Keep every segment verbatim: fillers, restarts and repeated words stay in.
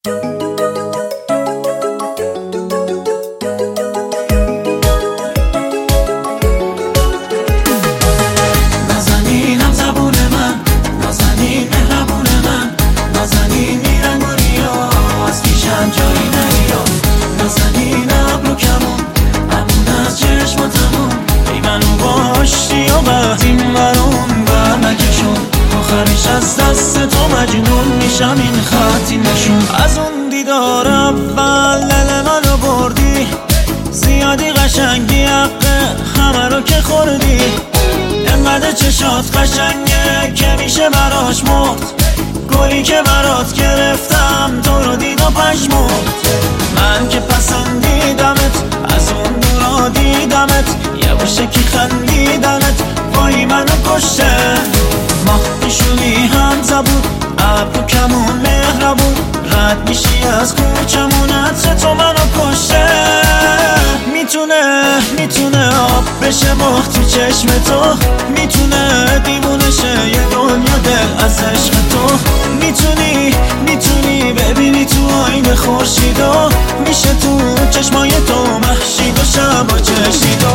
نازنینم زبون من، نازنین مهربون من، نازنین میرنگونی ها از پیشم جایی نریا. نازنین ابرو کمون همون از چشماتمون، ای منو باشتی و وقتیم برون بر نکشون. آخرش از دست تو مجنون میشم این خطی نشون. از اون دیدار اول دل منو بردی، زیادی قشنگی حقه همه رو که خوردی. انقدر چشات قشنگه که میشه براش مرد، گلی که برات گرفتم تو رو دید و پشمرد. من که پسندیدمت از اون دورا دیدمت، یه بوشکی خندیدنت وای منو کشته. ماه پیشونی هم زبون ابرو کمون مهربون، رد میشی از کوچمون عطر تو منو کشته. میتونه میتونه آب بشه ماه تو چشم تو، میتونه دیوونه شه یه دنیا دل از عشق تو. میتونی میتونی ببینی تو آینه خورشیدو، میشه تو چشمای تو مهشید و شبا چشیدو.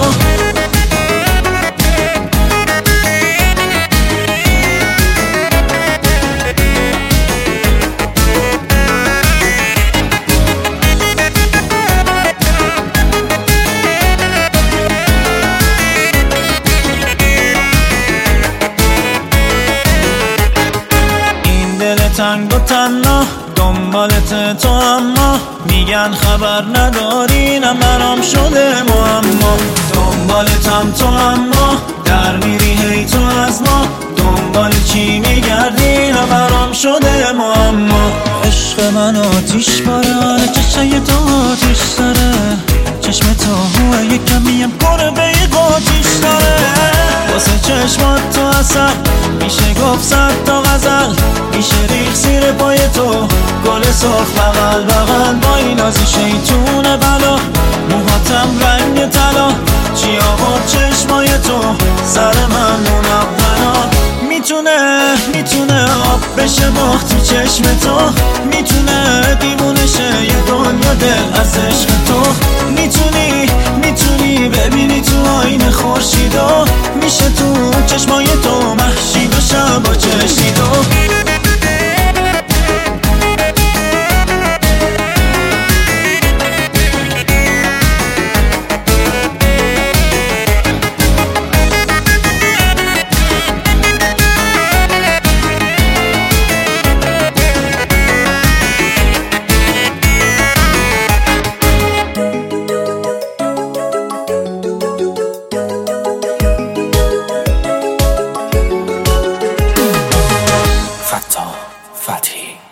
تنگ و تنها دنبالت تو، اما میگن خبر نداری نه برام شده معما. دنبالتم تو اما در میری هی تو از ما، دنبال چی میگردی نه برام شده معما. عشق من آتیش باره چشای تو آتیش داره، چشم تو هوه یک کمیم گربه قاتیش داره. واسه چشمات تو اصل میشه گفت صد تا غزل، میشه ریخ زیر پای تو گل سرخ بغل بغل. با این نازی شیطون بلا موهاتم رنگ طلا، چی آورد چشمای تو سر من منونا. میتونه میتونه آب بشه ماه تو چشم تو، میتونه دیوونه شه یه دنیا دل از عشق تو. میتونی میتونی ببینی تو آینه خورشیدو، میشه تو چشمای تو مهشید و شبا چشیدو. Fattah Fatih.